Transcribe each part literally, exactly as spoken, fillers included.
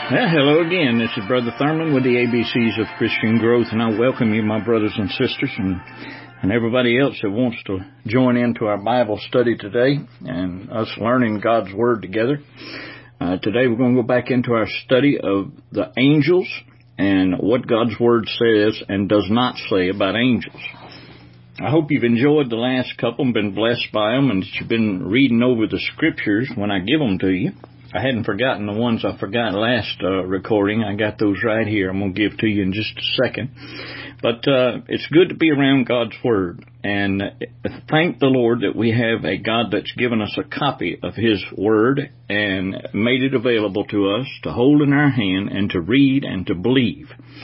Well, hello again. This is Brother Thurman with the A B Cs of Christian Growth, and I welcome you, my brothers and sisters, and, and everybody else that wants to join into our Bible study today and us learning God's Word together. Uh, today we're going to go back into our study of the angels and what God's Word says and does not say about angels. I hope you've enjoyed the last couple and been blessed by them, and that you've been reading over the Scriptures when I give them to you. I hadn't forgotten the ones I forgot last uh, recording. I got those right here. I'm going to give to you in just a second. But uh, it's good to be around God's Word. And thank the Lord that we have a God that's given us a copy of His Word and made it available to us to hold in our hand and to read and to believe.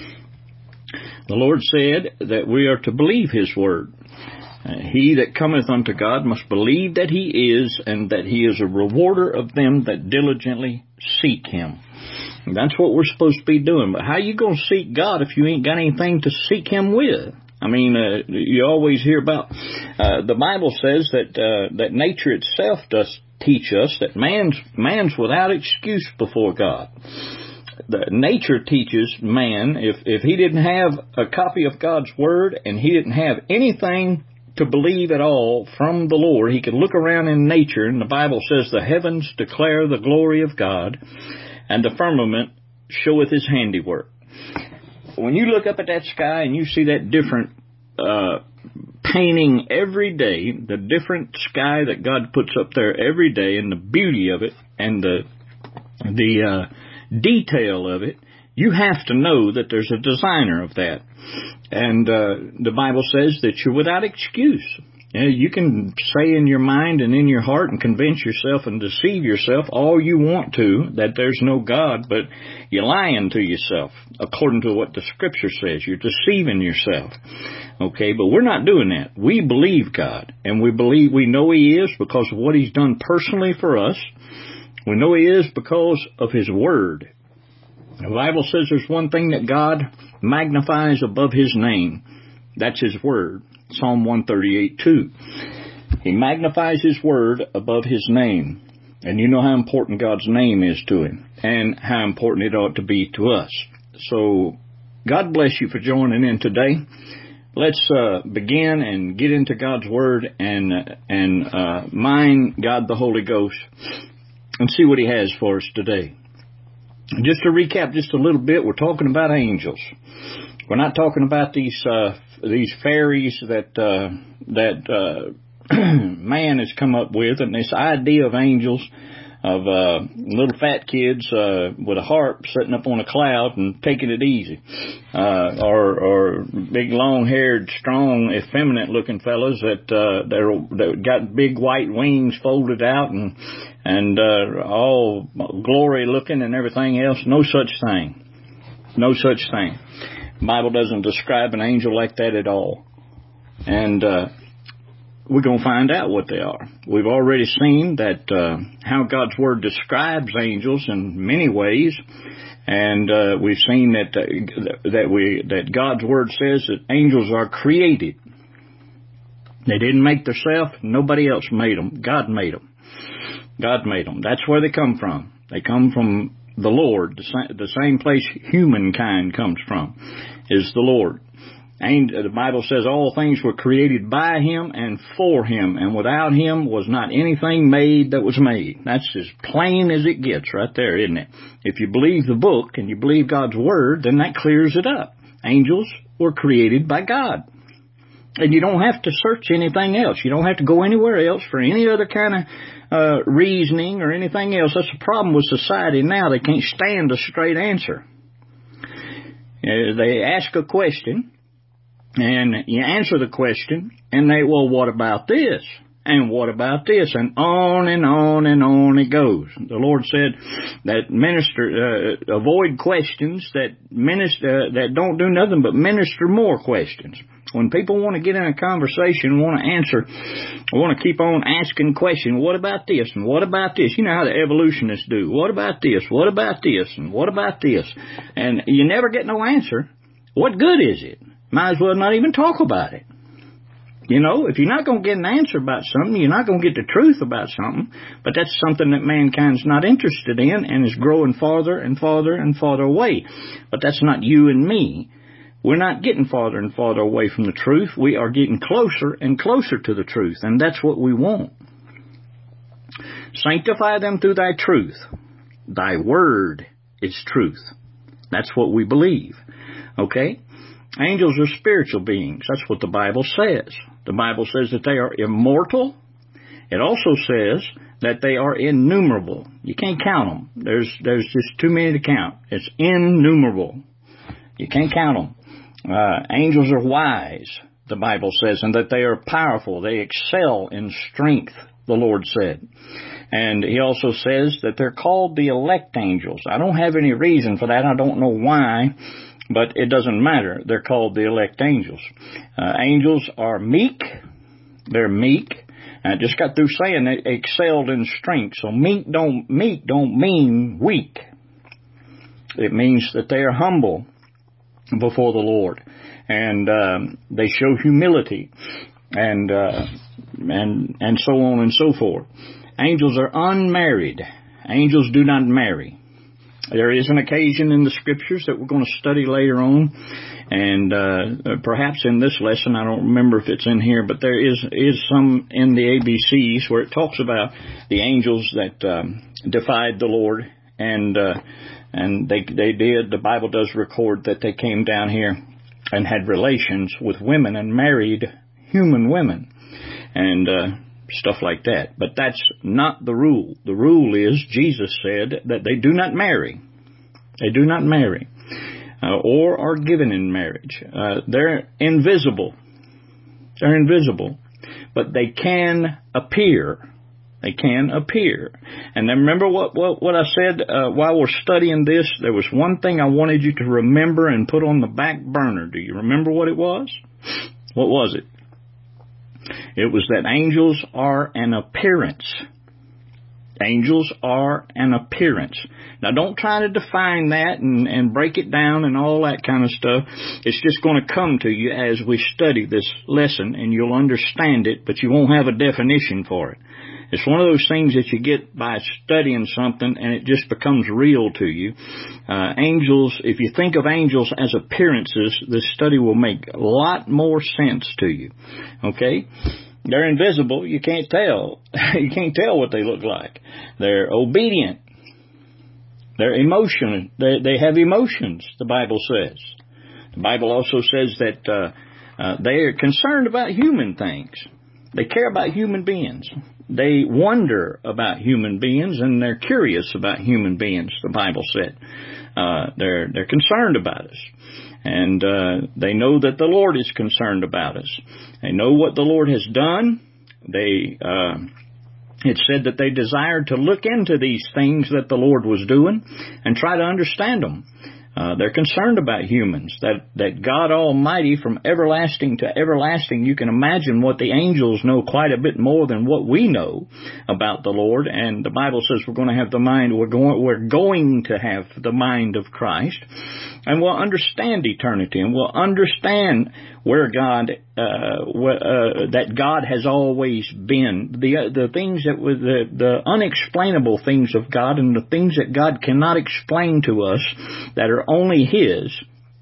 The Lord said that we are to believe His Word. Uh, he that cometh unto God must believe that He is, and that He is a rewarder of them that diligently seek Him. And that's what we're supposed to be doing. But how you going to seek God if you ain't got anything to seek Him with? I mean, uh, you always hear about, uh, the Bible says that uh, that nature itself does teach us that man's man's without excuse before God. The nature teaches man, if, if he didn't have a copy of God's Word and he didn't have anything to believe at all from the Lord, he could look around in nature, and the Bible says the heavens declare the glory of God, and the firmament showeth His handiwork. When you look up at that sky and you see that different uh, painting every day, the different sky that God puts up there every day, and the beauty of it, and the the uh, detail of it, you have to know that there's a designer of that. And uh, the Bible says that you're without excuse. You know, you can say in your mind and in your heart and convince yourself and deceive yourself all you want to that there's no God, but you're lying to yourself according to what the Scripture says. You're deceiving yourself. Okay, but we're not doing that. We believe God, and we believe we know He is because of what He's done personally for us. We know He is because of His Word. The Bible says there's one thing that God magnifies above His name. That's His Word. Psalm one thirty-eight two. He magnifies His Word above His name. And you know how important God's name is to Him and how important it ought to be to us. So God bless you for joining in today. Let's uh, begin and get into God's Word and, uh, and uh, mine God the Holy Ghost and see what He has for us today. Just to recap just a little bit, we're talking about angels. We're not talking about these uh, these fairies that uh, that uh, man has come up with, and this idea of angels, of uh, little fat kids uh, with a harp sitting up on a cloud and taking it easy, uh, or or big long-haired, strong, effeminate-looking fellas that uh, that, are, that got big white wings folded out and and uh, all glory-looking and everything else. No such thing. No such thing. The Bible doesn't describe an angel like that at all. And uh, we're going to find out what they are. We've already seen that uh, how God's Word describes angels in many ways. And uh, we've seen that uh, that we that God's Word says that angels are created. They didn't make themselves. Nobody else made them. God made them. God made them. That's where they come from. They come from the Lord. The same, the same place humankind comes from is the Lord. And the Bible says all things were created by Him and for Him, and without Him was not anything made that was made. That's as plain as it gets right there, isn't it? If you believe the book and you believe God's Word, then that clears it up. Angels were created by God. And you don't have to search anything else. You don't have to go anywhere else for any other kind of uh, reasoning or anything else. That's the problem with society now. They can't stand a straight answer. Uh, they ask a question, and you answer the question, and they, well, what about this? And what about this? And on and on and on it goes. The Lord said that minister, uh, avoid questions that minister, uh, that don't do nothing but minister more questions. When people want to get in a conversation, want to answer, want to keep on asking questions, what about this and what about this? You know how the evolutionists do. What about this? What about this? And what about this? And you never get no answer. What good is it? Might as well not even talk about it. You know, if you're not going to get an answer about something, you're not going to get the truth about something, but that's something that mankind's not interested in and is growing farther and farther and farther away. But that's not you and me. We're not getting farther and farther away from the truth. We are getting closer and closer to the truth, and that's what we want. Sanctify them through thy truth. Thy word is truth. That's what we believe. Okay? Angels are spiritual beings. That's what the Bible says. The Bible says that they are immortal. It also says that they are innumerable. You can't count them. There's, there's just too many to count. It's innumerable. You can't count them. Uh, angels are wise, the Bible says, and that they are powerful. They excel in strength, the Lord said. And he also says that they're called the elect angels. I don't have any reason for that. I don't know why, but it doesn't matter. They're called the elect angels. Uh, angels are meek. They're meek. I just got through saying they excelled in strength. So meek don't, meek don't mean weak. It means that they are humble before the Lord, and um, they show humility, and uh, and and so on and so forth. Angels are unmarried. Angels do not marry. There is an occasion in the Scriptures that we're going to study later on, and uh, perhaps in this lesson, I don't remember if it's in here, but there is is some in the A B Cs where it talks about the angels that um, defied the Lord, and uh, And they they did, the Bible does record that they came down here and had relations with women and married human women and uh, stuff like that. But that's not the rule. The rule is Jesus said that they do not marry. They do not marry uh, or are given in marriage. Uh, they're invisible. They're invisible. But they can appear. They can appear. And then remember what, what, what I said uh, while we're studying this? There was one thing I wanted you to remember and put on the back burner. Do you remember what it was? What was it? It was that angels are an appearance. Angels are an appearance. Now don't try to define that and, and break it down and all that kind of stuff. It's just going to come to you as we study this lesson, and you'll understand it, but you won't have a definition for it. It's one of those things that you get by studying something and it just becomes real to you. Uh, angels, if you think of angels as appearances, this study will make a lot more sense to you. Okay? They're invisible. You can't tell. You can't tell what they look like. They're obedient. They're emotional. They, they have emotions, the Bible says. The Bible also says that uh, uh, they are concerned about human things. They care about human beings. They wonder about human beings, and they're curious about human beings, the Bible said. Uh, they're, they're concerned about us. And uh, they know that the Lord is concerned about us. They know what the Lord has done. They, uh, it said that they desired to look into these things that the Lord was doing and try to understand them. Uh, they're concerned about humans, that, that God Almighty from everlasting to everlasting, you can imagine what the angels know quite a bit more than what we know about the Lord. And the Bible says we're going to have the mind, we're going, we're going to have the mind of Christ. And we'll understand eternity, and we'll understand where God, uh, wh- uh, that God has always been. The, uh, the things that were the, the unexplainable things of God, and the things that God cannot explain to us that are only His,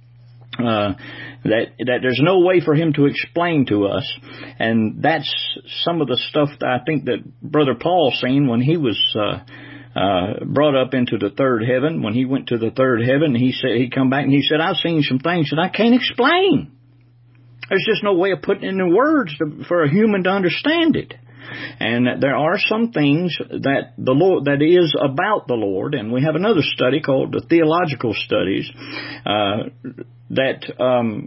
uh, that, that there's no way for Him to explain to us. And that's some of the stuff that I think that Brother Paul seen when he was, uh, Uh, brought up into the third heaven. When he went to the third heaven, he said, he come back and he said, I've seen some things that I can't explain. There's just no way of putting it into words to, for a human to understand it. And there are some things that the Lord, that is about the Lord, and we have another study called the theological studies, uh, that, um,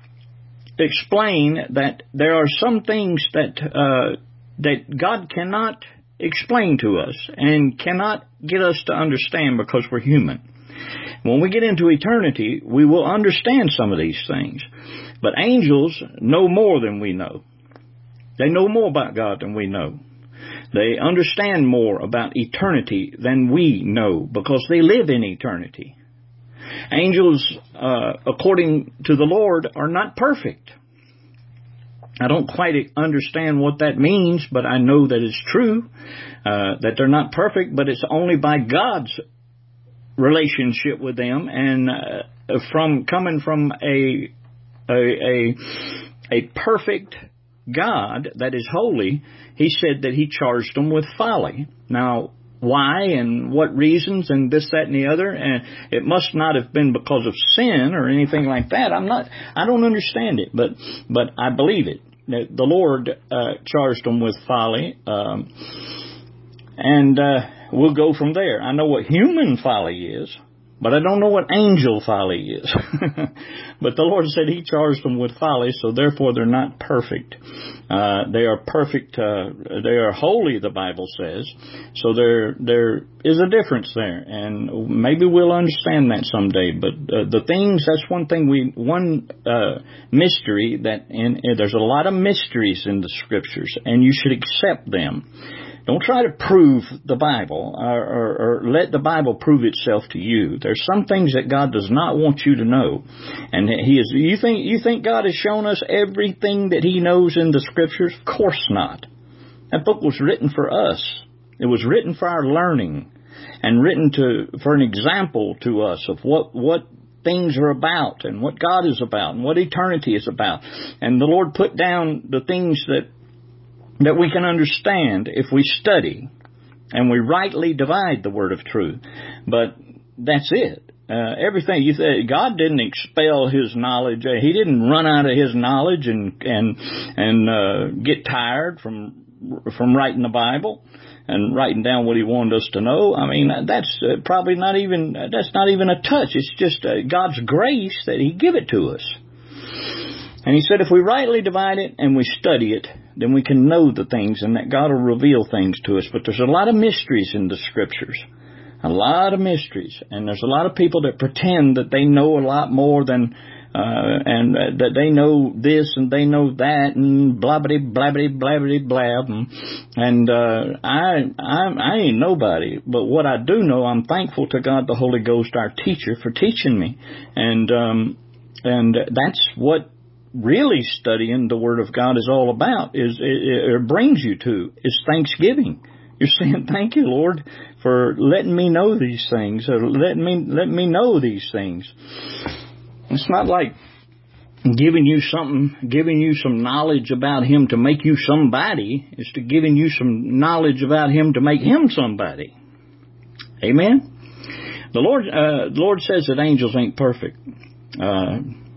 explain that there are some things that, uh, that God cannot explain to us and cannot get us to understand because we're human. When we get into eternity, we will understand some of these things. But angels know more than we know. They know more about God than we know. They understand more about eternity than we know because they live in eternity. Angels, uh, according to the Lord, are not perfect. I don't quite understand what that means, but I know that it's true, uh, that they're not perfect, but it's only by God's relationship with them, and uh, from coming from a, a a a perfect God that is holy, He said that He charged them with folly. Now, why and what reasons and this, that, and the other, and it must not have been because of sin or anything like that. I'm not, I don't understand it, but but I believe it. The Lord uh, charged them with folly, um, and uh, we'll go from there. I know what human folly is, but I don't know what angel folly is. But the Lord said He charged them with folly, so therefore they're not perfect. Uh, they are perfect, uh, they are holy, the Bible says. So there, there is a difference there, and maybe we'll understand that someday. But uh, the things, that's one thing we, one uh, mystery that, and, and there's a lot of mysteries in the Scriptures, and you should accept them. Don't try to prove the Bible or, or, or let the Bible prove itself to you. There's some things that God does not want you to know, and He is. You think you think God has shown us everything that He knows in the Scriptures? Of course not. That book was written for us. It was written for our learning, and written to for an example to us of what what things are about, and what God is about, and what eternity is about. And the Lord put down the things that. that we can understand if we study and we rightly divide the word of truth. But that's it. Uh, everything you say, God didn't expel His knowledge. Uh, he didn't run out of His knowledge and and and uh, get tired from from writing the Bible and writing down what He wanted us to know. I mean, that's uh, probably not even that's not even a touch. It's just uh, God's grace that He give it to us. And He said if we rightly divide it and we study it, then we can know the things, and that God will reveal things to us. But there's a lot of mysteries in the Scriptures. A lot of mysteries. And there's a lot of people that pretend that they know a lot more than, uh, and uh, that they know this and they know that and blabbity, blabbity, blabbity, blab. And, and uh, I, I, I ain't nobody. But what I do know, I'm thankful to God the Holy Ghost, our teacher, for teaching me. And, um, and that's what really studying the Word of God is all about, is it, it brings you to, is thanksgiving. You're saying, thank you, Lord, for letting me know these things, or letting me, let me know these things. It's not like giving you something, giving you some knowledge about Him to make you somebody. It's to giving you some knowledge about Him to make Him somebody. Amen? The Lord, uh, the Lord says that angels ain't perfect. Uh,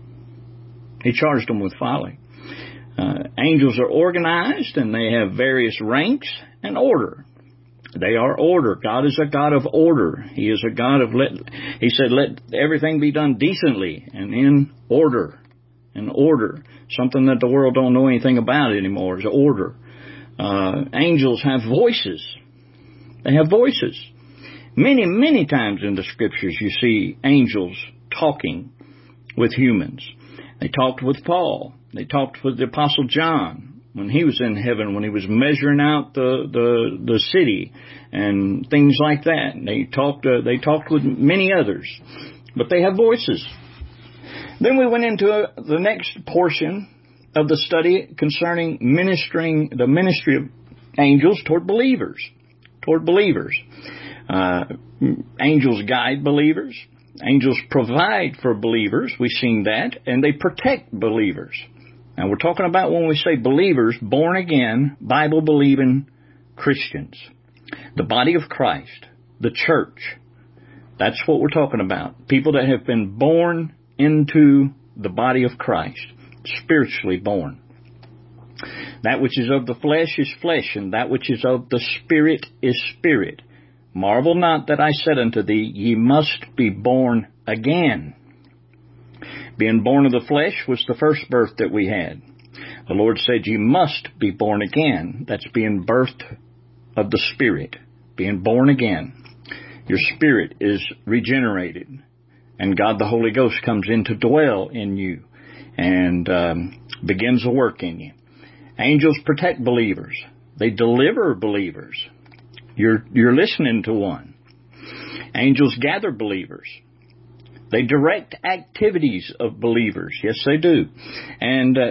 He charged them with folly. Uh, angels are organized, and they have various ranks and order. They are order. God is a God of order. He is a God of let. He said, "Let everything be done decently and in order." In order, something that the world don't know anything about anymore is order. Uh, angels have voices. They have voices. Many, many times in the Scriptures, you see angels talking with humans. They talked with Paul. They talked with the Apostle John when he was in heaven, when he was measuring out the the, the city and things like that. They talked. Uh, they talked with many others, but they have voices. Then we went into uh, the next portion of the study concerning ministering, the ministry of angels toward believers. Toward believers, uh, angels guide believers. Angels provide for believers. We've seen that. And they protect believers. Now, we're talking about when we say believers, born again, Bible-believing Christians. The body of Christ. The church. That's what we're talking about. People that have been born into the body of Christ. Spiritually born. That which is of the flesh is flesh, and that which is of the Spirit is spirit. Marvel not that I said unto thee, ye must be born again. Being born of the flesh was the first birth that we had. The Lord said, ye must be born again. That's being birthed of the Spirit, being born again. Your spirit is regenerated, and God the Holy Ghost comes in to dwell in you and um, begins a work in you. Angels protect believers. They deliver believers. You're, you're listening to one. Angels gather believers. They direct activities of believers. Yes, they do. And uh,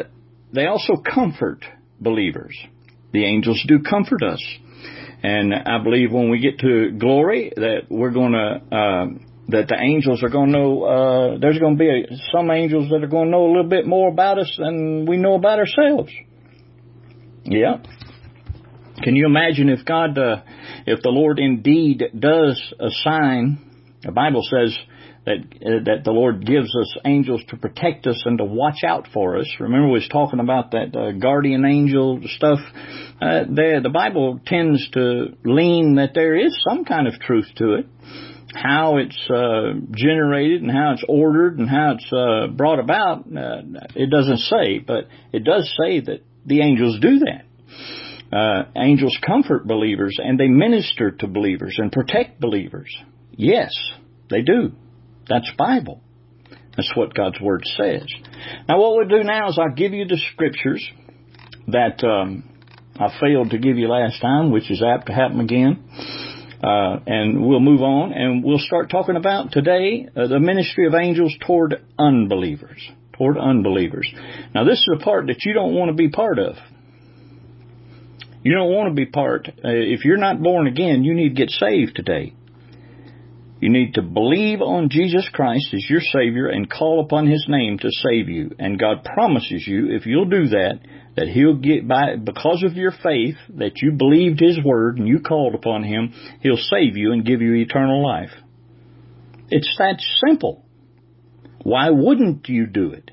they also comfort believers. The angels do comfort us. And I believe when we get to glory that we're going to, uh, that the angels are going to know, uh, there's going to be a, some angels that are going to know a little bit more about us than we know about ourselves. Yeah. Can you imagine if God, uh, if the Lord indeed does assign, the Bible says that uh, that the Lord gives us angels to protect us and to watch out for us. Remember we was talking about that uh, guardian angel stuff. Uh, there, the Bible tends to lean that there is some kind of truth to it. How it's uh, generated and how it's ordered and how it's uh, brought about, uh, it doesn't say, but it does say that the angels do that. Uh, angels comfort believers and they minister to believers and protect believers. Yes, they do. That's Bible. That's what God's Word says. Now what we'll do now is I'll give you the scriptures that um, I failed to give you last time, which is apt to happen again. Uh, and we'll move on and we'll start talking about today uh, the ministry of angels toward unbelievers. Toward unbelievers. Now this is a part that you don't want to be part of. You don't want to be part. Uh, if you're not born again, you need to get saved today. You need to believe on Jesus Christ as your Savior and call upon His name to save you. And God promises you, if you'll do that, that He'll get by, because of your faith, that you believed His Word and you called upon Him, He'll save you and give you eternal life. It's that simple. Why wouldn't you do it?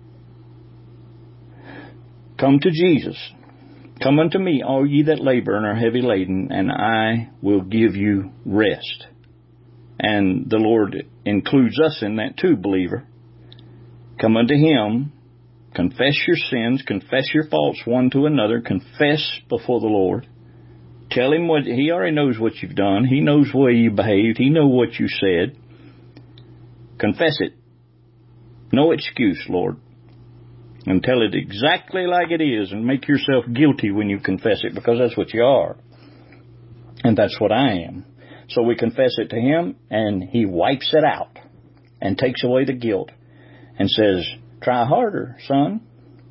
Come to Jesus. Come unto me, all ye that labor and are heavy laden, and I will give you rest. And the Lord includes us in that too, believer. Come unto Him, confess your sins, confess your faults one to another, confess before the Lord. Tell Him what, He already knows what you've done. He knows the way you behaved. He knows what you said. Confess it. No excuse, Lord. And tell it exactly like it is and make yourself guilty when you confess it, because that's what you are. And that's what I am. So we confess it to Him and He wipes it out and takes away the guilt and says, try harder, son.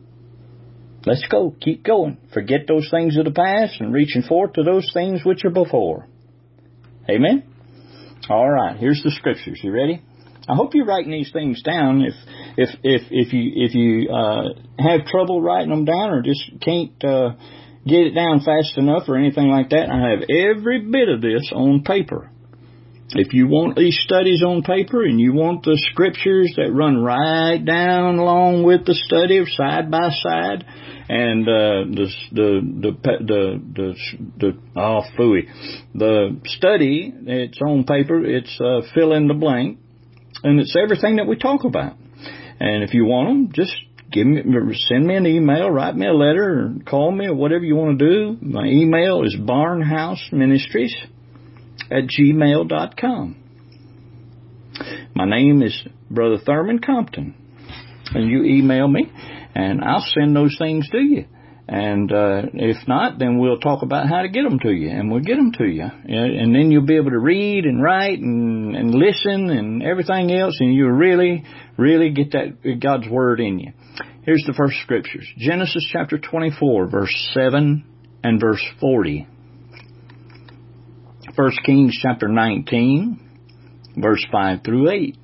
Let's go. Keep going. Forget those things of the past and reaching forth to those things which are before. Amen? All right. Here's the scriptures. You ready? I hope you're writing these things down. If if if if you if you uh, have trouble writing them down or just can't uh, get it down fast enough or anything like that, I have every bit of this on paper. If you want these studies on paper and you want the scriptures that run right down along with the study of side by side, and uh, the the the the the, the oh phooey, the study, it's on paper. It's uh, fill in the blank. And it's everything that we talk about. And if you want them, just give me, send me an email, write me a letter, or call me, or whatever you want to do. My email is barnhouseministries at gmail dot com. My name is Brother Thurman Compton. And you email me, and I'll send those things to you. And uh, if not, then we'll talk about how to get them to you, and we'll get them to you. And then you'll be able to read and write and, and listen and everything else, and you'll really, really get that God's Word in you. Here's the first scriptures. Genesis chapter twenty-four, verse seven and verse forty. First Kings chapter nineteen, verse five through eight.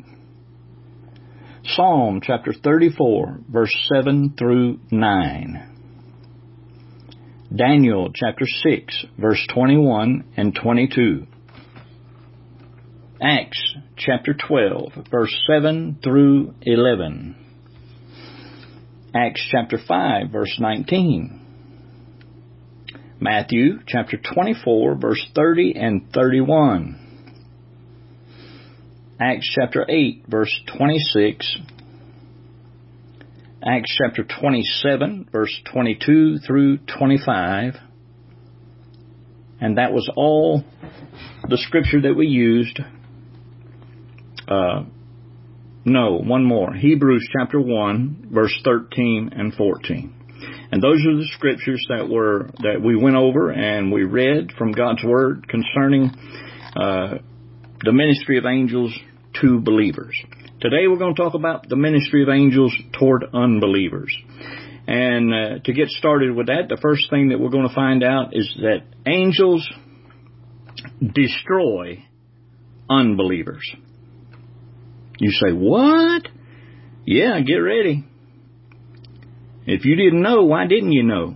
Psalm chapter thirty-four, verse seven through nine. Daniel chapter six, verse twenty-one and twenty-two. Acts chapter twelve, verse seven through eleven. Acts chapter five, verse nineteen. Matthew chapter twenty-four, verse thirty and thirty-one. Acts chapter eight, verse twenty-six. Acts chapter twenty-seven, verse twenty-two through twenty-five. And that was all the scripture that we used. Uh, no, one more. Hebrews chapter one, verse thirteen and fourteen. And those are the scriptures that were that we went over and we read from God's Word concerning uh, the ministry of angels to believers. Today we're going to talk about the ministry of angels toward unbelievers. And uh, to get started with that, the first thing that we're going to find out is that angels destroy unbelievers. You say, what? Yeah, get ready. If you didn't know, why didn't you know?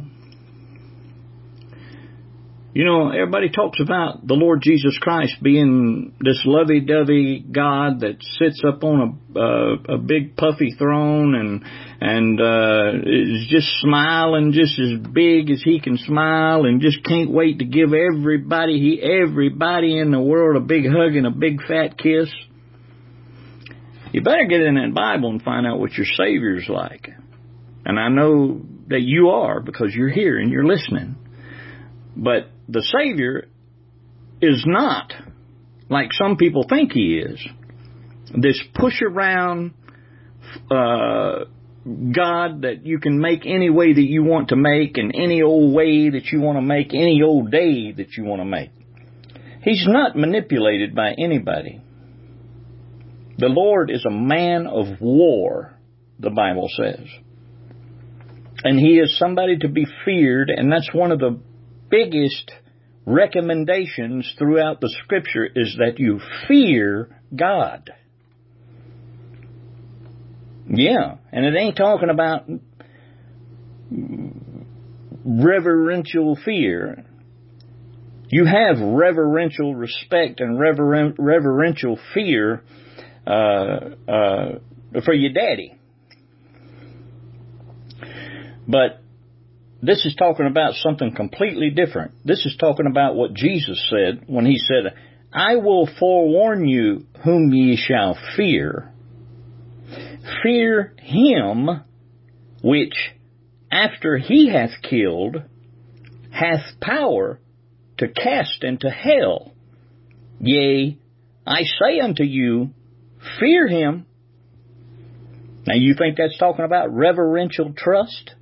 You know, everybody talks about the Lord Jesus Christ being this lovey-dovey God that sits up on a uh, a big puffy throne and and uh, is just smiling just as big as he can smile and just can't wait to give everybody he everybody in the world a big hug and a big fat kiss. You better get in that Bible and find out what your Savior's like. And I know that you are because you're here and you're listening. But the Savior is not like some people think he is. This push around uh, God that you can make any way that you want to make and any old way that you want to make, any old day that you want to make. He's not manipulated by anybody. The Lord is a man of war, the Bible says. And he is somebody to be feared, and that's one of the biggest recommendations throughout the Scripture is that you fear God. Yeah, and it ain't talking about reverential fear. You have reverential respect and reveren- reverential fear uh, uh, for your daddy. But this is talking about something completely different. This is talking about what Jesus said when he said, I will forewarn you whom ye shall fear. Fear him which, after he hath killed, hath power to cast into hell. Yea, I say unto you, fear him. Now you think that's talking about reverential trust?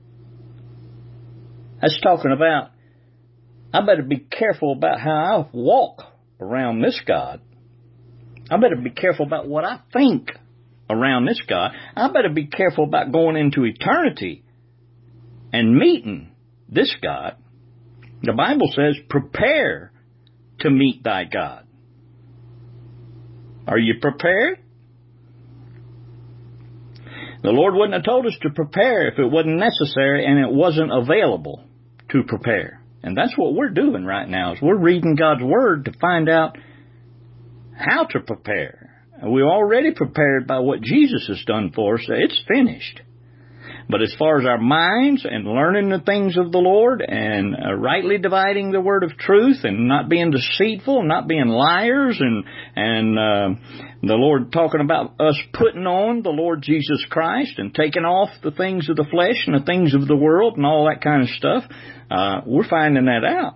That's talking about, I better be careful about how I walk around this God. I better be careful about what I think around this God. I better be careful about going into eternity and meeting this God. The Bible says, prepare to meet thy God. Are you prepared? The Lord wouldn't have told us to prepare if it wasn't necessary and it wasn't available to prepare. And that's what we're doing right now, is we're reading God's Word to find out how to prepare. And we're already prepared by what Jesus has done for us. It's finished. But as far as our minds and learning the things of the Lord and uh, rightly dividing the word of truth and not being deceitful, not being liars, and and uh, the Lord talking about us putting on the Lord Jesus Christ and taking off the things of the flesh and the things of the world and all that kind of stuff, uh, we're finding that out.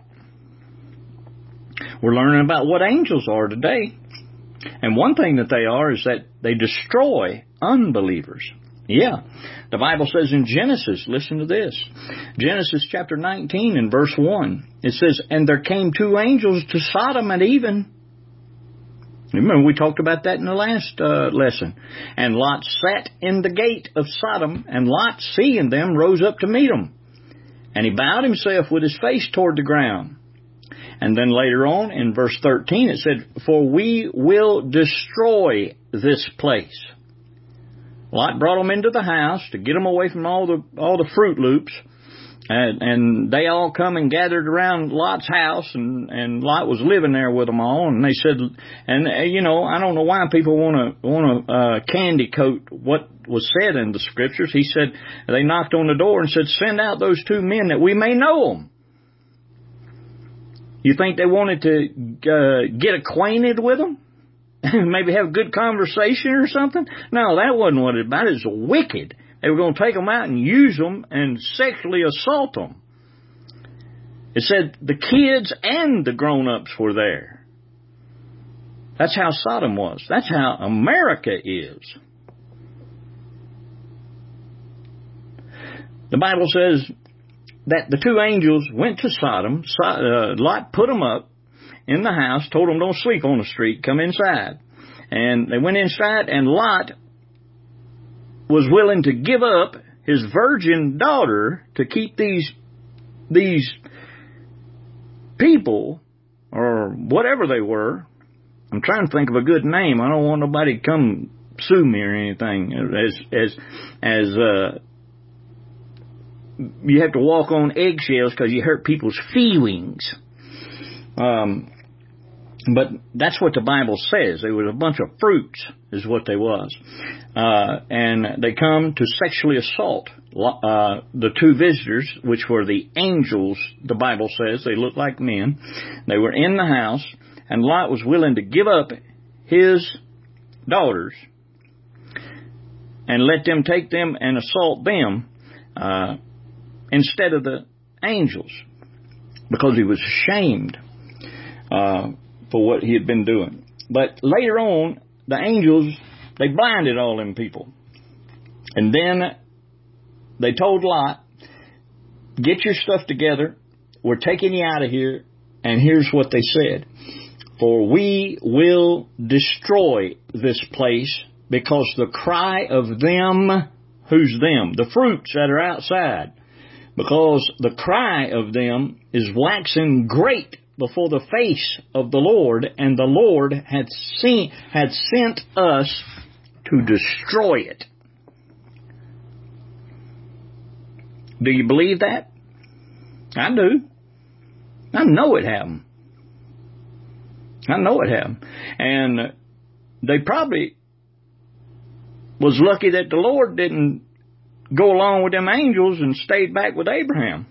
We're learning about what angels are today. And one thing that they are is that they destroy unbelievers. Yeah. The Bible says in Genesis, listen to this. Genesis chapter nineteen and verse one. It says, and there came two angels to Sodom and even. Remember, we talked about that in the last uh, lesson. And Lot sat in the gate of Sodom, and Lot, seeing them, rose up to meet them. And he bowed himself with his face toward the ground. And then later on in verse thirteen, it said, for we will destroy this place. Lot brought them into the house to get them away from all the all the Fruit Loops, and, and they all come and gathered around Lot's house, and, and Lot was living there with them all. And they said, and uh, you know, I don't know why people want to want to uh, candy coat what was said in the Scriptures. He said they knocked on the door and said, "Send out those two men that we may know them." You think they wanted to uh, get acquainted with them? Maybe have a good conversation or something? No, that wasn't what it was about. It was wicked. They were going to take them out and use them and sexually assault them. It said the kids and the grown-ups were there. That's how Sodom was. That's how America is. The Bible says that the two angels went to Sodom. Uh, Lot put them up in the house, told them don't sleep on the street, come inside. And they went inside, and Lot was willing to give up his virgin daughter to keep these, these people, or whatever they were. I'm trying to think of a good name. I don't want nobody to come sue me or anything. As, as, as, uh, you have to walk on eggshells because you hurt people's feelings. Um, but that's what the Bible says. There was a bunch of fruits is what they was. Uh, and they come to sexually assault, uh, the two visitors, which were the angels, the Bible says. They looked like men. They were in the house, and Lot was willing to give up his daughters and let them take them and assault them, uh, instead of the angels, because he was ashamed uh, for what he had been doing. But later on, the angels, they blinded all them people. And then they told Lot, get your stuff together, we're taking you out of here, and here's what they said. For we will destroy this place, because the cry of them, who's them? The fruits that are outside. Because the cry of them is waxing great before the face of the Lord, and the Lord had seen, had sent us to destroy it. Do you believe that? I do. I know it happened. I know it happened. And they probably was lucky that the Lord didn't go along with them angels and stayed back with Abraham.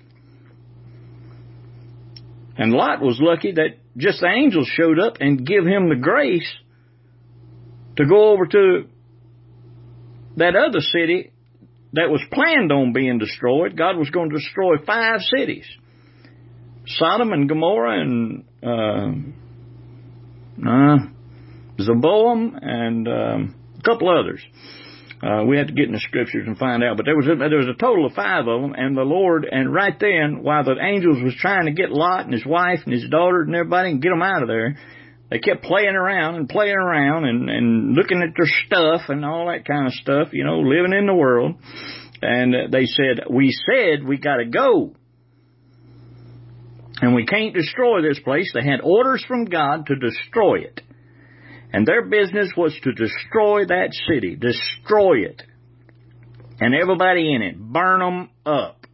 And Lot was lucky that just the angels showed up and give him the grace to go over to that other city that was planned on being destroyed. God was going to destroy five cities. Sodom and Gomorrah and uh, uh, Zeboam and um, a couple others. Uh, we had to get in the scriptures and find out, but there was a, there was a total of five of them, and the Lord, and right then, while the angels was trying to get Lot and his wife and his daughter and everybody and get them out of there, they kept playing around and playing around and, and looking at their stuff and all that kind of stuff, you know, living in the world. And they said, we said we got to go. And we can't destroy this place. They had orders from God to destroy it. And their business was to destroy that city, destroy it, and everybody in it, burn them up.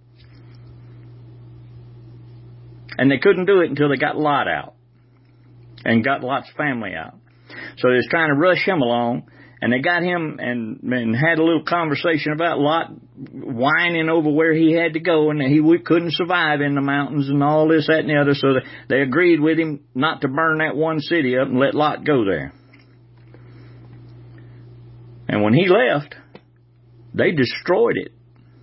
And they couldn't do it until they got Lot out and got Lot's family out. So they was trying to rush him along, and they got him and, and had a little conversation about Lot whining over where he had to go, and he couldn't survive in the mountains and all this, that, and the other. So they, they agreed with him not to burn that one city up and let Lot go there. And when he left, they destroyed it.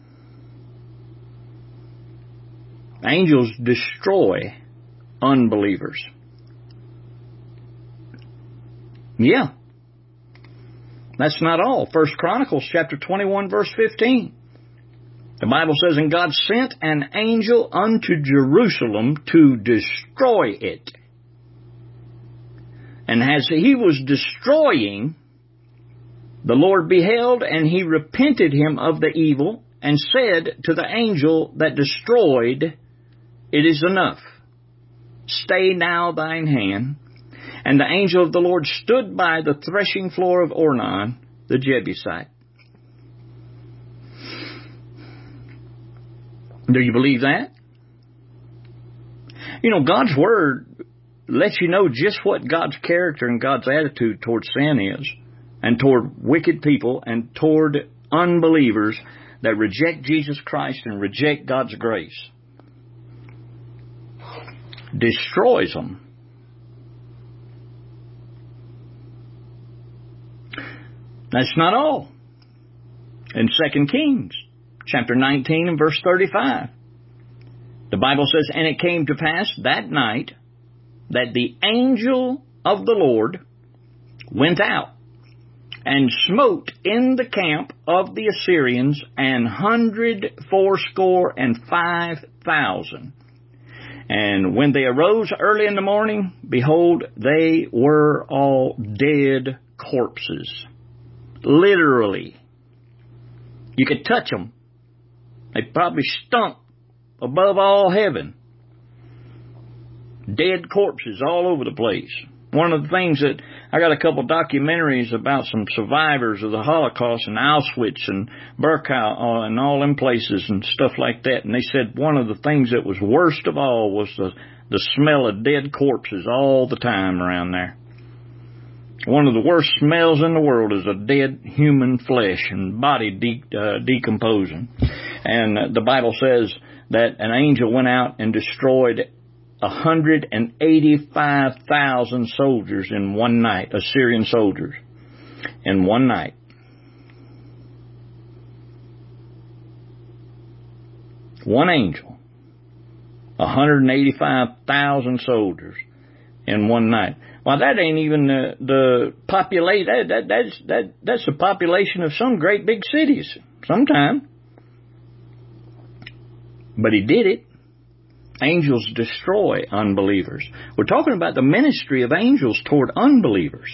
Angels destroy unbelievers. Yeah. That's not all. First Chronicles chapter twenty-one verse fifteen. The Bible says, and God sent an angel unto Jerusalem to destroy it. And as he was destroying, the Lord beheld, and he repented him of the evil, and said to the angel that destroyed, it is enough. Stay now thine hand. And the angel of the Lord stood by the threshing floor of Ornan, the Jebusite. Do you believe that? You know, God's Word lets you know just what God's character and God's attitude toward sin is, and toward wicked people, and toward unbelievers that reject Jesus Christ and reject God's grace. Destroys them. That's not all. In Second Kings, chapter nineteen and verse thirty-five, the Bible says, and it came to pass that night that the angel of the Lord went out and smote in the camp of the Assyrians an hundred fourscore and five thousand. And when they arose early in the morning, behold, they were all dead corpses. Literally. You could touch them. They probably stunk above all heaven. Dead corpses all over the place. One of the things that, I got a couple documentaries about some survivors of the Holocaust in Auschwitz and Birkenau and all them places and stuff like that. And they said one of the things that was worst of all was the, the smell of dead corpses all the time around there. One of the worst smells in the world is a dead human flesh and body de- uh, decomposing. And uh, the Bible says that an angel went out and destroyed one hundred eighty-five thousand soldiers in one night, Assyrian soldiers, in one night. One angel, one hundred eighty-five thousand soldiers in one night. Well, that ain't even the, the population. That, that, that's, that, that's the population of some great big cities sometime. But he did it. Angels destroy unbelievers. We're talking about the ministry of angels toward unbelievers.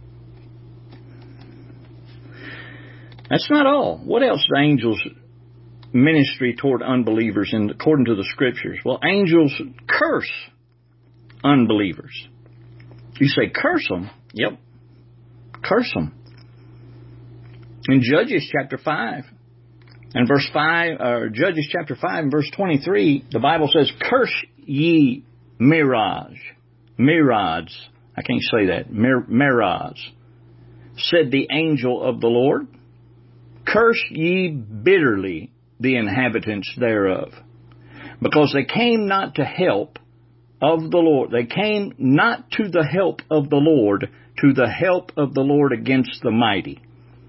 That's not all. What else is angels' ministry toward unbelievers in, according to the Scriptures? Well, angels curse unbelievers. You say, curse them? Yep. Curse them. In Judges chapter five, and verse five, or Judges chapter five and verse twenty-three, the Bible says, curse ye Mirage. Mirage. I can't say that. Mir- Mirage. Said the angel of the Lord, curse ye bitterly the inhabitants thereof, because they came not to help of the Lord. They came not to the help of the Lord, to the help of the Lord against the mighty.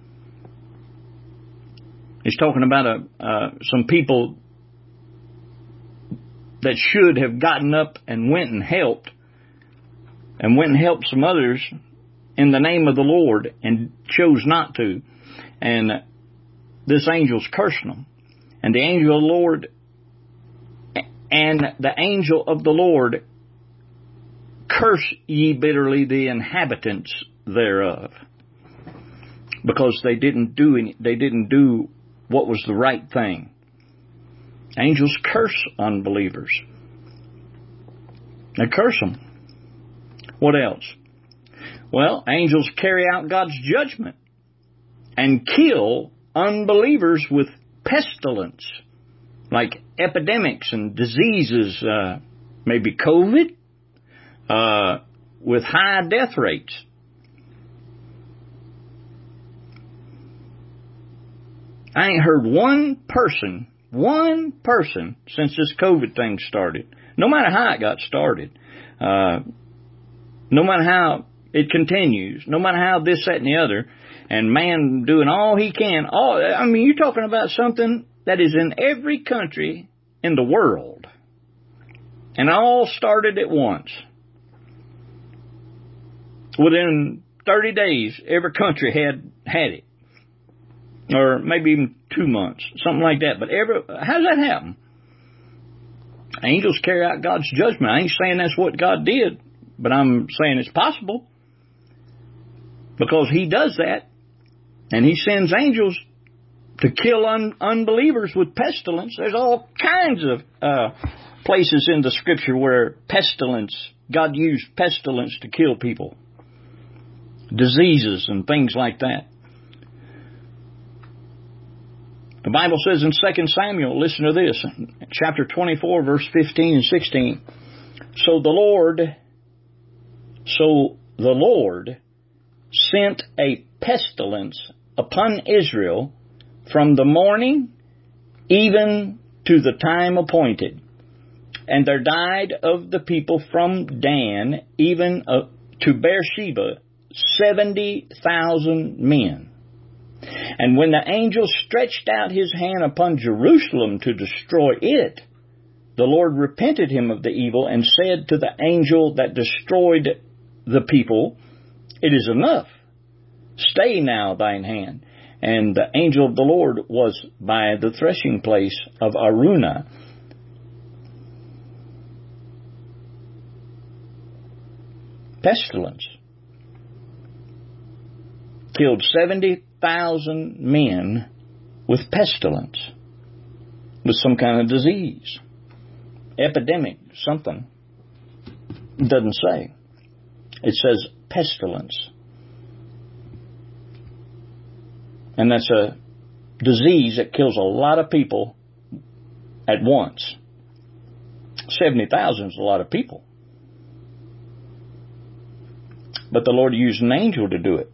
He's talking about a, uh, some people that should have gotten up and went and helped, and went and helped some others in the name of the Lord and chose not to. And this angel's cursing them. And the angel of the Lord, and the angel of the Lord, curse ye bitterly the inhabitants thereof, because they didn't do any, they didn't do what was the right thing. Angels curse unbelievers. They curse them. What else? Well, angels carry out God's judgment and kill unbelievers with pestilence, like epidemics and diseases, uh, maybe COVID, uh, with high death rates. I ain't heard one person, one person since this COVID thing started, no matter how it got started, uh, no matter how it continues, no matter how this, that, and the other, and man doing all he can. All, I mean, you're talking about something that is in every country in the world. And all started at once. Within thirty days, every country had had it. Or maybe even two months, something like that. But every, how does that happen? Angels carry out God's judgment. I ain't saying that's what God did, but I'm saying it's possible. Because He does that, and He sends angels to kill un- unbelievers with pestilence. There's all kinds of uh, places in the Scripture where pestilence, God used pestilence to kill people. Diseases and things like that. The Bible says in Second Samuel, listen to this, chapter twenty-four, verse fifteen and sixteen. So the Lord, so the Lord sent a pestilence upon Israel from the morning even to the time appointed. And there died of the people from Dan even uh, to Beersheba seventy thousand men. And when the angel stretched out his hand upon Jerusalem to destroy it, the Lord repented him of the evil and said to the angel that destroyed the people, it is enough. Stay now thine hand. And the angel of the Lord was by the threshing place of Aruna. Pestilence. Killed seventy thousand men with pestilence, with some kind of disease, epidemic, something. It doesn't say. It says pestilence. And that's a disease that kills a lot of people at once. seventy thousand is a lot of people. But the Lord used an angel to do it.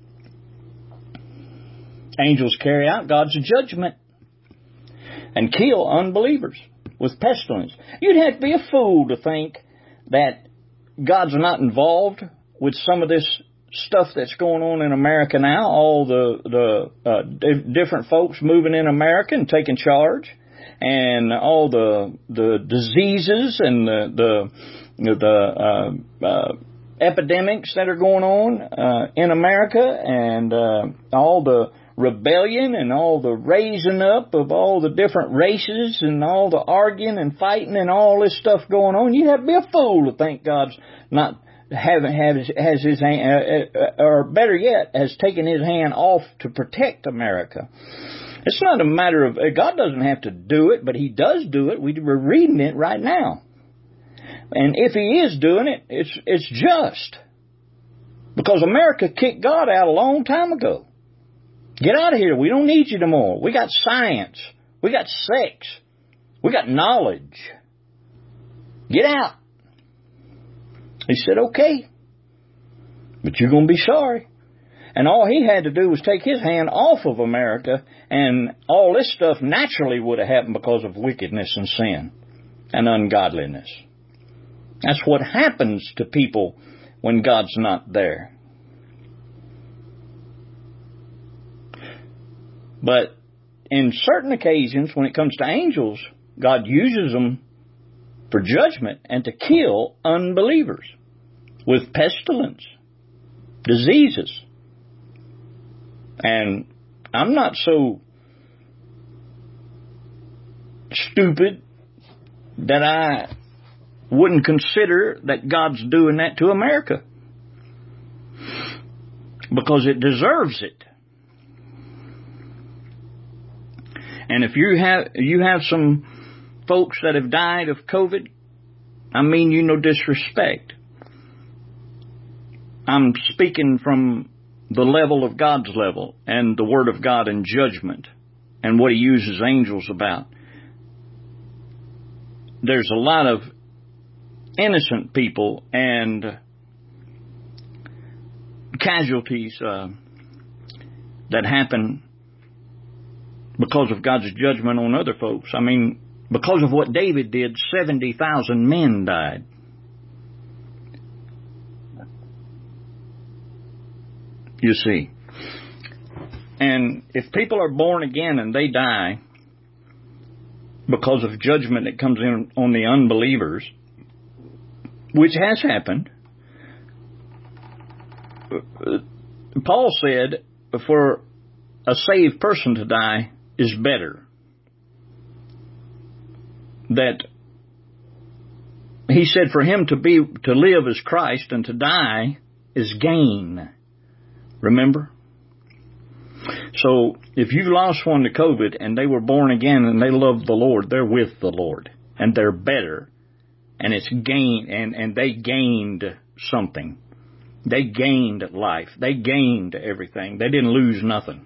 Angels carry out God's judgment and kill unbelievers with pestilence. You'd have to be a fool to think that God's not involved with some of this stuff that's going on in America now. All the the uh, di- different folks moving in America and taking charge, and all the the diseases and the the the uh, uh, epidemics that are going on uh, in America, and uh, all the rebellion and all the raising up of all the different races and all the arguing and fighting and all this stuff going on. You have to be a fool to think God's not having has, has his hand, uh, or better yet, has taken his hand off to protect America. It's not a matter of, God doesn't have to do it, but he does do it. We're reading it right now. And if he is doing it, it's it's just. Because America kicked God out a long time ago. Get out of here. We don't need you no more. We got science. We got sex. We got knowledge. Get out. He said, okay. But you're going to be sorry. And all he had to do was take his hand off of America, and all this stuff naturally would have happened because of wickedness and sin and ungodliness. That's what happens to people when God's not there. But in certain occasions, when it comes to angels, God uses them for judgment and to kill unbelievers with pestilence, diseases. And I'm not so stupid that I wouldn't consider that God's doing that to America, because it deserves it. And if you have you have some folks that have died of COVID, I mean you no disrespect. I'm speaking from the level of God's level and the Word of God and judgment and what he uses angels about. There's a lot of innocent people and casualties uh, that happen because of God's judgment on other folks. I mean, because of what David did, seventy thousand men died. You see. And if people are born again and they die because of judgment that comes in on the unbelievers, which has happened, Paul said for a saved person to die is better. That he said for him to be to live is Christ and to die is gain. Remember? So if you lost one to COVID and they were born again and they love the Lord, they're with the Lord and they're better, and it's gain, and, and they gained something. They gained life. They gained everything. They didn't lose nothing.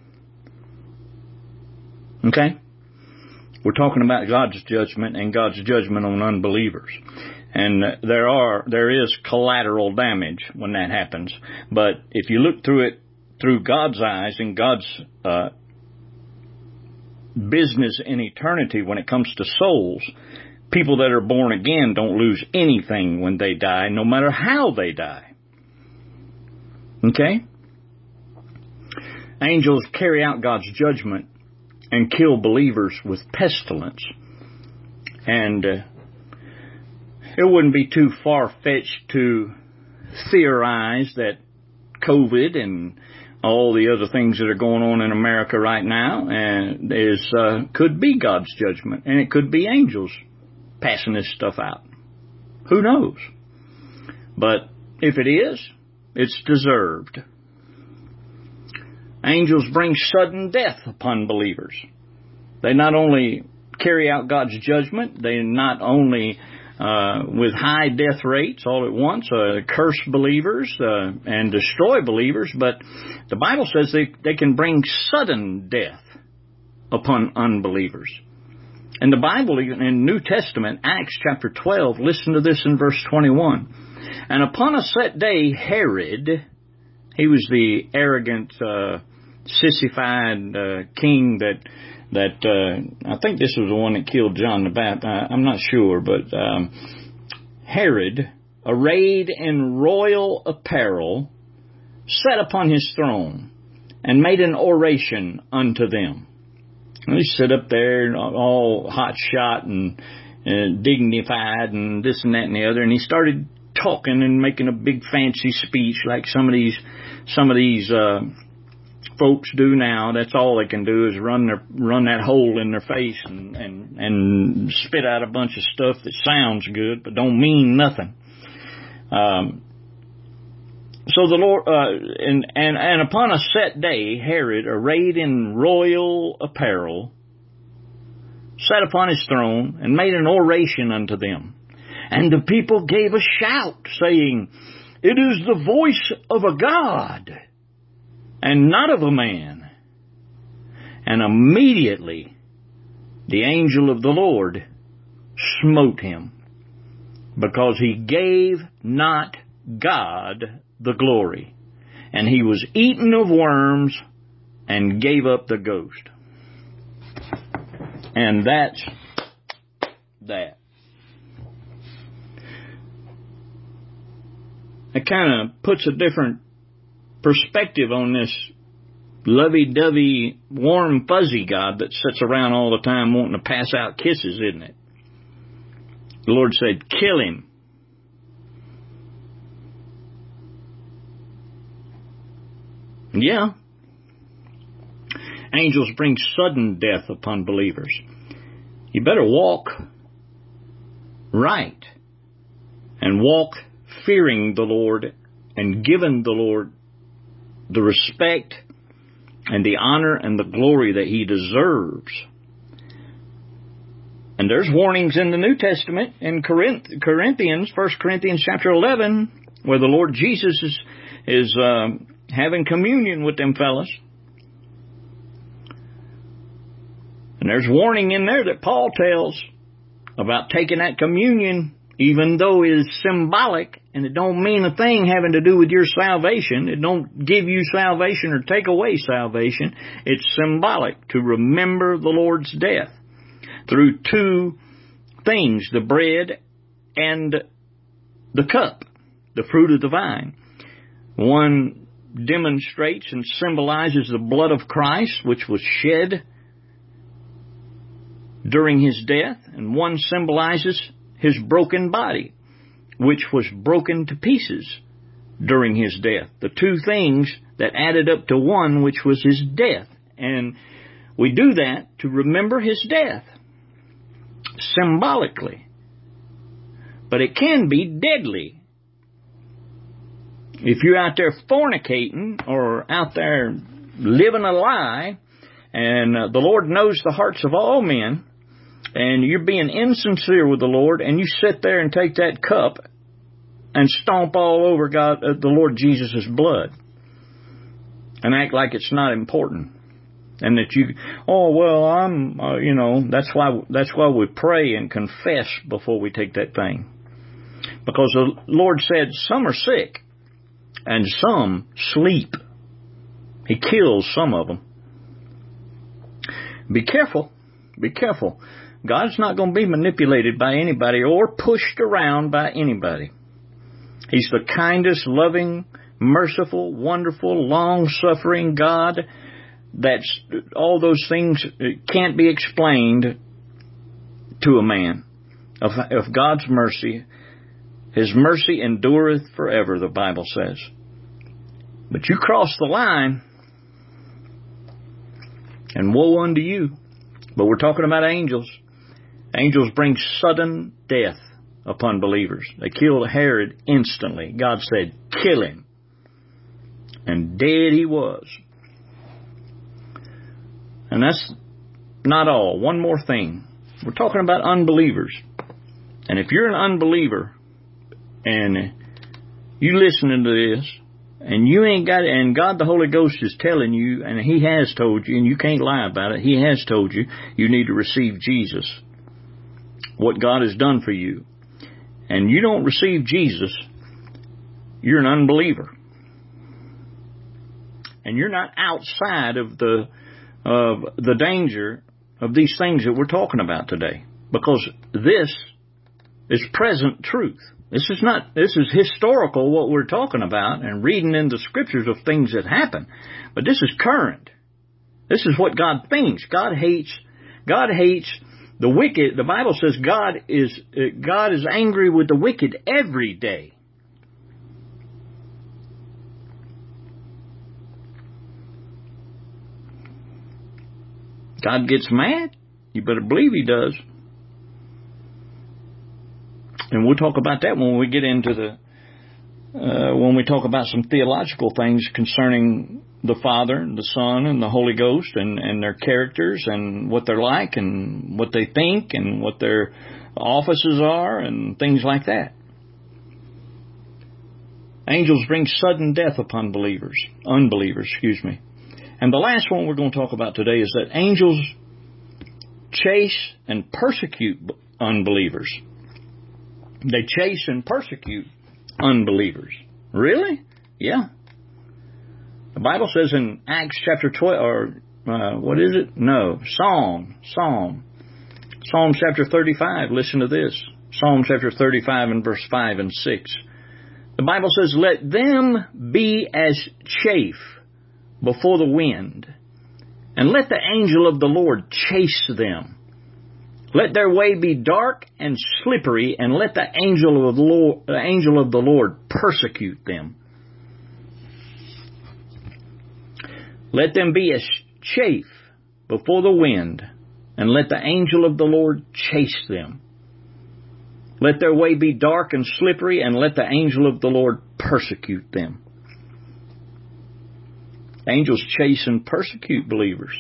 Okay? We're talking about God's judgment and God's judgment on unbelievers. And there are, there is collateral damage when that happens. But if you look through it through God's eyes and God's uh, business in eternity when it comes to souls, people that are born again don't lose anything when they die, no matter how they die. Okay? Angels carry out God's judgment and kill believers with pestilence. And uh, it wouldn't be too far-fetched to theorize that COVID and all the other things that are going on in America right now and is uh, could be God's judgment, and it could be angels passing this stuff out. Who knows? But if it is, it's deserved. Angels bring sudden death upon believers. They not only carry out God's judgment, they not only uh, with high death rates all at once, uh, curse believers uh, and destroy believers, but the Bible says they, they can bring sudden death upon unbelievers. And the Bible, in New Testament, Acts chapter twelve, listen to this in verse twenty-one. And upon a set day, Herod, he was the arrogant, uh, sissified uh, king that, that uh, I think this was the one that killed John the Baptist. Uh, I'm not sure, but um, Herod, arrayed in royal apparel, sat upon his throne and made an oration unto them. And he sit up there all hot shot and uh, dignified and this and that and the other, and he started talking and making a big fancy speech like some of these some of these uh, folks do now. That's all they can do is run their run that hole in their face and and and spit out a bunch of stuff that sounds good but don't mean nothing. Um, so the Lord uh, and and and upon a set day, Herod, arrayed in royal apparel, sat upon his throne and made an oration unto them. And the people gave a shout, saying, It is the voice of a God, and not of a man. And immediately the angel of the Lord smote him, because he gave not God the glory. And he was eaten of worms and gave up the ghost. And that's that. It kind of puts a different perspective on this lovey-dovey, warm, fuzzy God that sits around all the time wanting to pass out kisses, isn't it? The Lord said, kill him. Yeah. Angels bring sudden death upon believers. You better walk right and walk fearing the Lord and giving the Lord the respect and the honor and the glory that He deserves. And there's warnings in the New Testament in Corinthians, First Corinthians chapter eleven, where the Lord Jesus is, is uh, having communion with them fellas. And there's warning in there that Paul tells about taking that communion, even though it is symbolic, and it don't mean a thing having to do with your salvation. It don't give you salvation or take away salvation. It's symbolic to remember the Lord's death through two things, the bread and the cup, the fruit of the vine. One demonstrates and symbolizes the blood of Christ, which was shed during His death, and one symbolizes His broken body, which was broken to pieces during His death. The two things that added up to one, which was His death. And we do that to remember His death, symbolically. But it can be deadly. If you're out there fornicating or out there living a lie, and uh, the Lord knows the hearts of all men, and you're being insincere with the Lord, and you sit there and take that cup and stomp all over God, uh, the Lord Jesus' blood, and act like it's not important, and that you, oh well, I'm, uh, you know, that's why that's why we pray and confess before we take that thing, because the Lord said some are sick and some sleep. He kills some of them. Be careful. Be careful. God's not going to be manipulated by anybody or pushed around by anybody. He's the kindest, loving, merciful, wonderful, long-suffering God. That's all those things can't be explained to a man. Of, of God's mercy, His mercy endureth forever, the Bible says. But you cross the line, and woe unto you. But we're talking about angels. Angels bring sudden death upon believers. They killed Herod instantly. God said, kill him. And dead he was. And that's not all. One more thing. We're talking about unbelievers. And if you're an unbeliever and you listening to this and you ain't got it, and God the Holy Ghost is telling you, and He has told you, and you can't lie about it, He has told you, you need to receive Jesus, what God has done for you, and you don't receive Jesus, you're an unbeliever. And you're not outside of the of the danger of these things that we're talking about today, because this is present truth. This is not, this is historical, what we're talking about, and reading in the scriptures of things that happen. But this is current. This is what God thinks. God hates, God hates the wicked. The Bible says God is, God is angry with the wicked every day. God gets mad? You better believe He does. And we'll talk about that when we get into the, uh, when we talk about some theological things concerning the Father, and the Son, and the Holy Ghost, and, and their characters, and what they're like, and what they think, and what their offices are, and things like that. Angels bring sudden death upon believers, unbelievers, excuse me. And the last one we're going to talk about today is that angels chase and persecute unbelievers. They chase and persecute unbelievers. Really? Yeah. The Bible says in Acts chapter twelve, or uh, what is it? No, Psalm, Psalm. Psalm chapter thirty-five, listen to this. Psalm chapter thirty-five and verse five and six. The Bible says, let them be as chaff before the wind, and let the angel of the Lord chase them. Let their way be dark and slippery, and let the angel of the Lord, the angel of the Lord persecute them. Let them be as chaff before the wind, and let the angel of the Lord chase them. Let their way be dark and slippery, and let the angel of the Lord persecute them. Angels chase and persecute believers.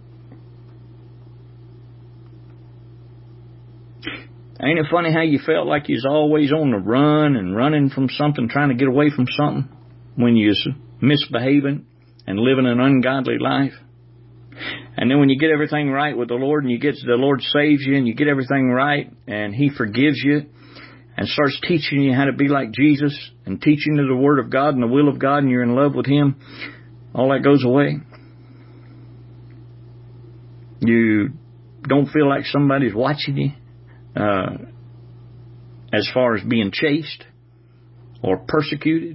Ain't it funny how you felt like you was always on the run and running from something, trying to get away from something when you was misbehaving and living an ungodly life? And then when you get everything right with the Lord, and you get the Lord saves you, and you get everything right, and He forgives you and starts teaching you how to be like Jesus, and teaching you the Word of God and the will of God, and you're in love with Him, all that goes away. You don't feel like somebody's watching you uh, as far as being chased or persecuted.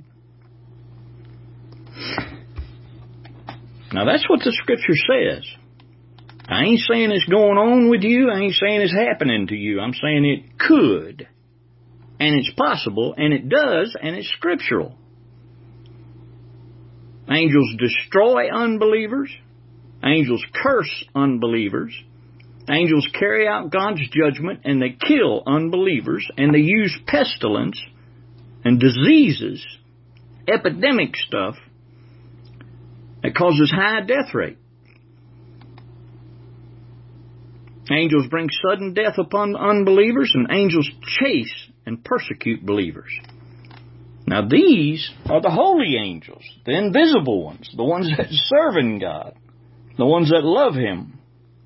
Now that's what the Scripture says. I ain't saying it's going on with you. I ain't saying it's happening to you. I'm saying it could. And it's possible. And it does. And it's scriptural. Angels destroy unbelievers. Angels curse unbelievers. Angels carry out God's judgment, and they kill unbelievers. And they use pestilence and diseases, epidemic stuff, that causes high death rate. Angels bring sudden death upon unbelievers, and angels chase and persecute believers. Now these are the holy angels, the invisible ones, the ones that serve in God, the ones that love Him,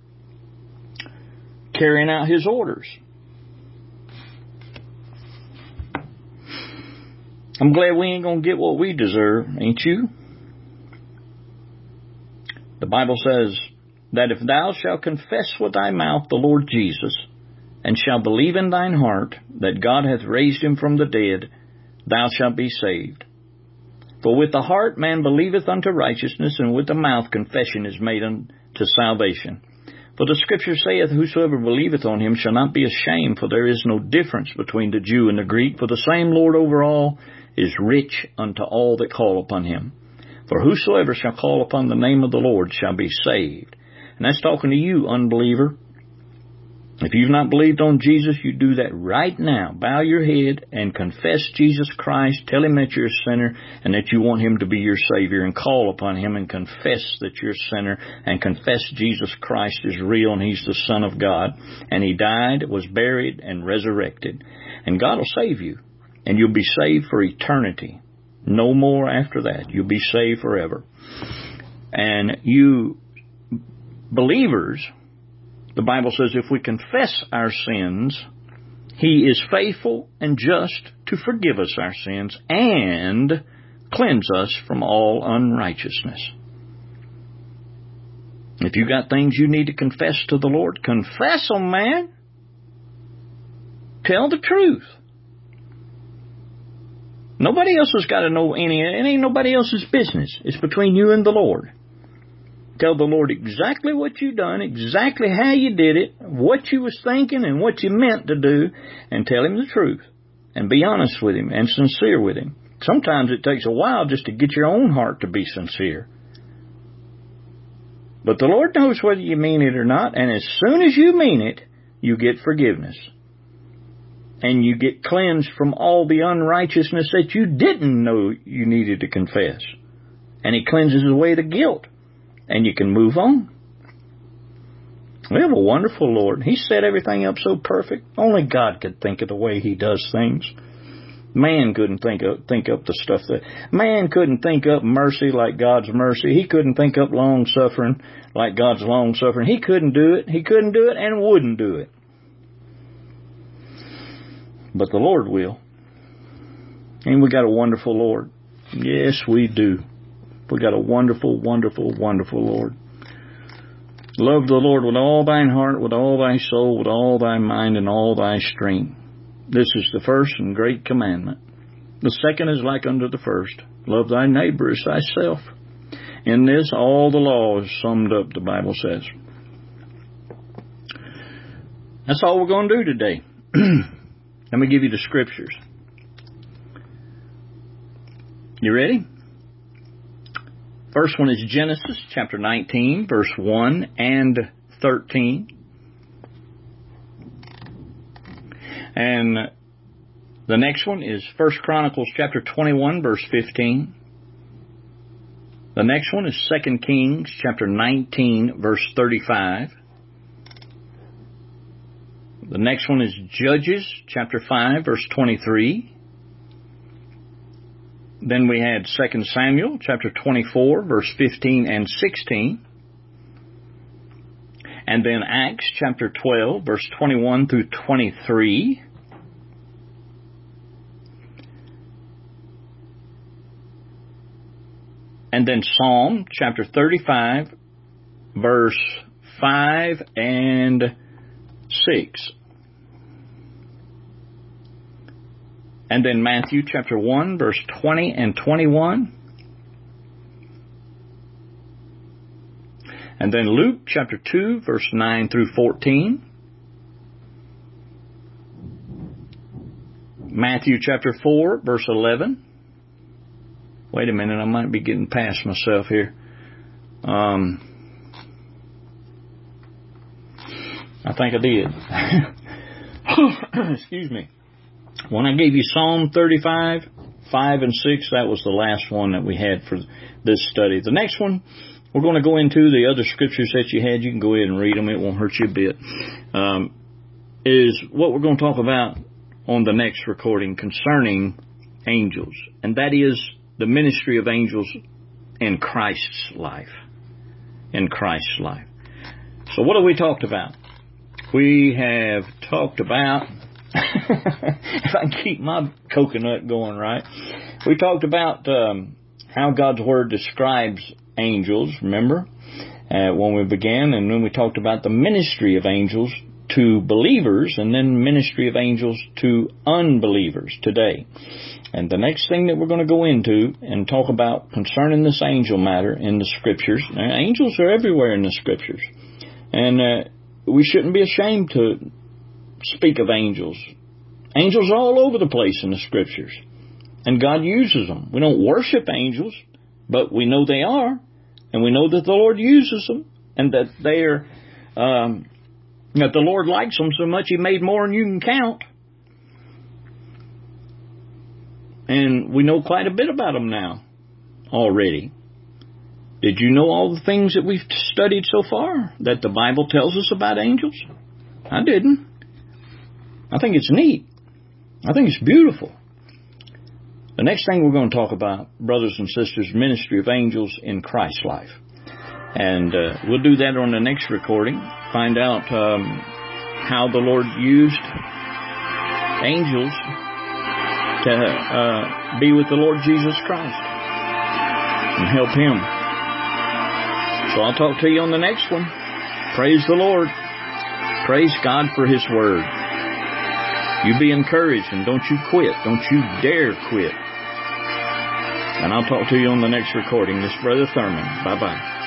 carrying out His orders. I'm glad we ain't going to get what we deserve, ain't you? The Bible says that if thou shalt confess with thy mouth the Lord Jesus, and shalt believe in thine heart that God hath raised Him from the dead, thou shalt be saved. For with the heart man believeth unto righteousness, and with the mouth confession is made unto salvation. For the Scripture saith, whosoever believeth on Him shall not be ashamed, for there is no difference between the Jew and the Greek, for the same Lord over all is rich unto all that call upon Him. For whosoever shall call upon the name of the Lord shall be saved. And that's talking to you, unbeliever. If you've not believed on Jesus, you do that right now. Bow your head and confess Jesus Christ. Tell Him that you're a sinner and that you want Him to be your Savior, and call upon Him and confess that you're a sinner and confess Jesus Christ is real and He's the Son of God. And He died, was buried, and resurrected. And God will save you. And you'll be saved for eternity. No more after that. You'll be saved forever. And you believers, the Bible says if we confess our sins, He is faithful and just to forgive us our sins and cleanse us from all unrighteousness. If you got things you need to confess to the Lord, confess them, man. Tell the truth. Nobody else has got to know any, it ain't nobody else's business. It's between you and the Lord. Tell the Lord exactly what you done, exactly how you did it, what you was thinking and what you meant to do, and tell Him the truth. And be honest with Him and sincere with Him. Sometimes it takes a while just to get your own heart to be sincere. But the Lord knows whether you mean it or not, and as soon as you mean it, you get forgiveness. And you get cleansed from all the unrighteousness that you didn't know you needed to confess. And He cleanses away the guilt. And you can move on. We have a wonderful Lord. He set everything up so perfect. Only God could think of the way He does things. Man couldn't think up, think up the stuff that... Man couldn't think up mercy like God's mercy. He couldn't think up long-suffering like God's long-suffering. He couldn't do it. He couldn't do it and wouldn't do it. But the Lord will. And we got a wonderful Lord. Yes, we do. We got a wonderful, wonderful, wonderful Lord. Love the Lord with all thine heart, with all thy soul, with all thy mind, and all thy strength. This is the first and great commandment. The second is like unto the first. Love thy neighbor as thyself. In this, all the law is summed up, the Bible says. That's all we're going to do today. Let me give you the scriptures. You ready? First one is Genesis chapter nineteen, verse one and thirteen. And the next one is First Chronicles chapter twenty-one, verse fifteen. The next one is Second Kings chapter nineteen, verse thirty-five. The next one is Judges chapter five, verse twenty-three. Then we had Second Samuel chapter twenty-four, verse fifteen and sixteen. And then Acts chapter twelve, verse twenty-one through twenty-three. And then Psalm chapter thirty-five, verse five and six. And then Matthew chapter one, verse twenty and twenty-one. And then Luke chapter two, verse nine through fourteen. Matthew chapter four, verse eleven. Wait a minute, I might be getting past myself here. Um, I think I did. Excuse me. When I gave you Psalm thirty-five, five and six, that was the last one that we had for this study. The next one, we're going to go into the other scriptures that you had. You can go ahead and read them. It won't hurt you a bit. Um, is what we're going to talk about on the next recording concerning angels. And that is the ministry of angels in Christ's life. In Christ's life. So what have we talked about? We have talked about... if I can keep my coconut going right. We talked about um, how God's Word describes angels, remember, uh, when we began, and then we talked about the ministry of angels to believers and then ministry of angels to unbelievers today. And the next thing that we're going to go into and talk about concerning this angel matter in the Scriptures. Now, angels are everywhere in the Scriptures. And uh, we shouldn't be ashamed to speak of angels. Angels are all over the place in the Scriptures. And God uses them. We don't worship angels, but we know they are. And we know that the Lord uses them. And that they're, um, That the Lord likes them so much He made more than you can count. And we know quite a bit about them now already. Did you know all the things that we've studied so far that the Bible tells us about angels? I didn't. I think it's neat. I think it's beautiful. The next thing we're going to talk about, brothers and sisters, ministry of angels in Christ's life. And uh, we'll do that on the next recording. Find out um, how the Lord used angels to uh, be with the Lord Jesus Christ and help Him. So I'll talk to you on the next one. Praise the Lord. Praise God for His Word. You be encouraged and don't you quit. Don't you dare quit. And I'll talk to you on the next recording. This is Brother Thurman. Bye-bye.